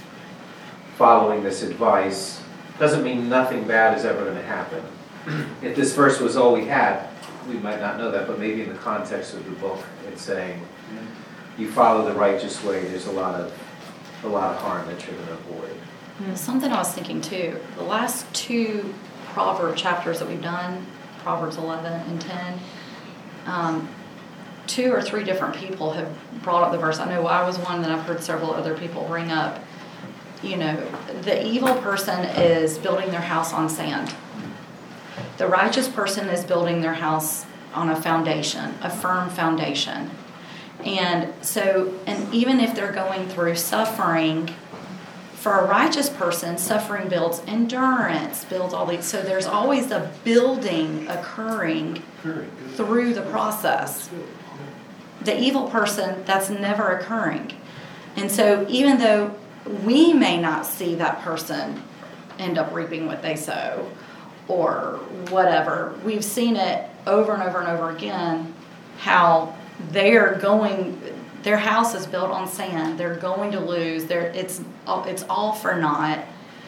C: following this advice, doesn't mean nothing bad is ever going to happen. If this verse was all we had, we might not know that, but maybe in the context of the book, it's saying, you follow the righteous way, there's a lot of a lot of harm that you're going to avoid.
B: Something I was thinking too, the last two Proverb chapters that we've done, Proverbs eleven and ten, um, two or three different people have brought up the verse. I know I was one that I've heard several other people bring up. You know, the evil person is building their house on sand. The righteous person is building their house on a foundation, a firm foundation. And so, and even if they're going through suffering, for a righteous person, suffering builds endurance, builds all these. So there's always a building occurring through the process. The evil person, that's never occurring. And so even though we may not see that person end up reaping what they sow or whatever, we've seen it over and over and over again how they're going, their house is built on sand. They're going to lose. They're, it's it's all for naught.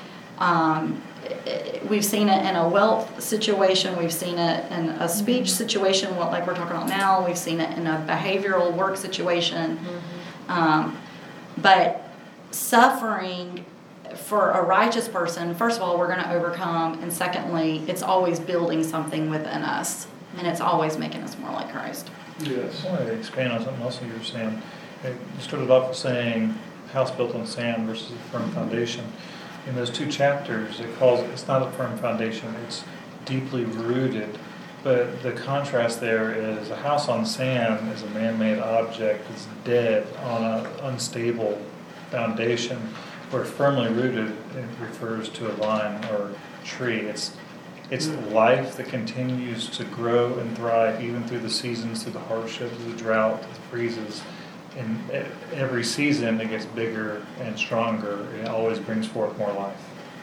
B: Um, we've seen it in a wealth situation. We've seen it in a speech situation, like we're talking about now. We've seen it in a behavioral work situation. Mm-hmm. Um, but suffering for a righteous person, first of all, we're going to overcome, and secondly, it's always building something within us, and it's always making us more like Christ.
E: Yes.
I: I wanted to expand on something else you were saying. it started off with saying house built on sand versus a firm foundation. In those two chapters, it calls it, it's not a firm foundation, it's deeply rooted. But the contrast there is a house on sand is a man-made object, it's dead on an unstable foundation. Where firmly rooted, it refers to a vine or tree. It's it's life that continues to grow and thrive even through the seasons, through the hardships, the drought, the freezes. And e- every season it gets bigger and stronger. It always brings forth more life.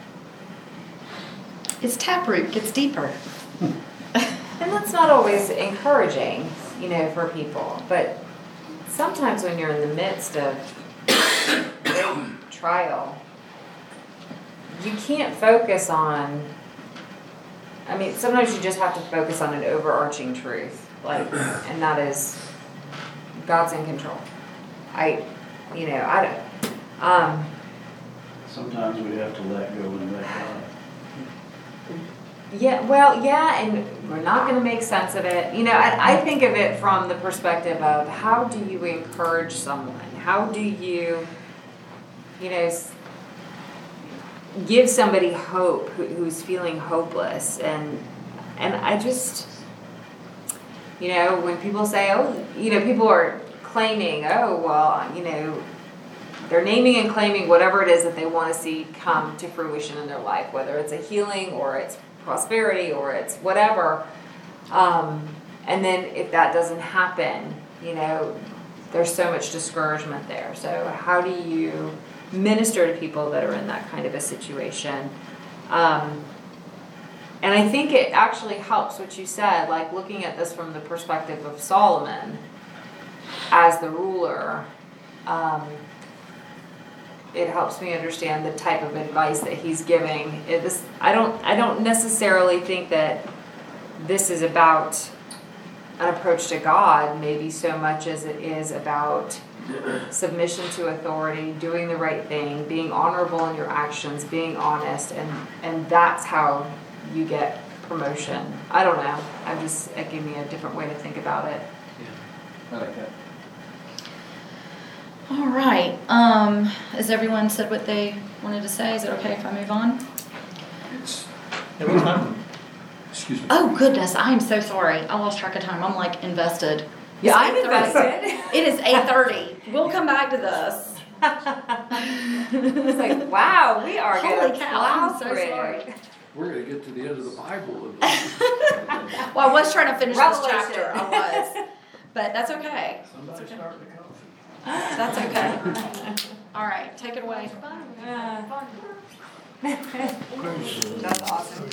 B: Its taproot gets deeper.
A: And that's not always encouraging, you know, for people. But sometimes when you're in the midst of great trial, you can't focus on, I mean, sometimes you just have to focus on an overarching truth, like, and that is God's in control. I, you know, I don't, um,
M: Sometimes we have to let go and let God.
A: yeah, well, yeah, and we're not going to make sense of it. You know, I, I think of it from the perspective of how do you encourage someone? How do you, you know, s- give somebody hope who, who's feeling hopeless? And and I just, you know, when people say, oh, you know, people are claiming, oh, well, you know, they're naming and claiming whatever it is that they want to see come to fruition in their life, whether it's a healing or it's prosperity or it's whatever. Um, and then if that doesn't happen, you know, there's so much discouragement there. So how do you minister to people that are in that kind of a situation? Um, and I think it actually helps what you said, like looking at this from the perspective of Solomon as the ruler. Um, it helps me understand the type of advice that he's giving. It, this, I don't, I don't necessarily think that this is about an approach to God, maybe so much as it is about submission to authority, doing the right thing, being honorable in your actions, being honest, and and that's how you get promotion. I don't know. I'm just, it gave me a different way to think about it.
C: I like that.
B: All right. Um, has everyone said what they wanted to say? Is it okay if I move on?
E: It's,
I: At what time?
E: excuse me.
B: Oh goodness, I am so sorry. I lost track of time. I'm like invested.
A: Yeah, I'm
B: It's eight thirty.
A: invested.
B: It is eight thirty. We'll come back to this.
A: It's like, wow, we are
B: Holy
A: going to
B: cow, I'm
A: plow
B: so
A: through.
B: sorry.
E: We're gonna get to the end of the Bible.
B: Well, I was trying to finish this
A: Revelation.
B: chapter. I was, but that's okay.
M: Somebody start the coffee.
B: That's okay. All right, take it away.
A: Yeah. That's awesome.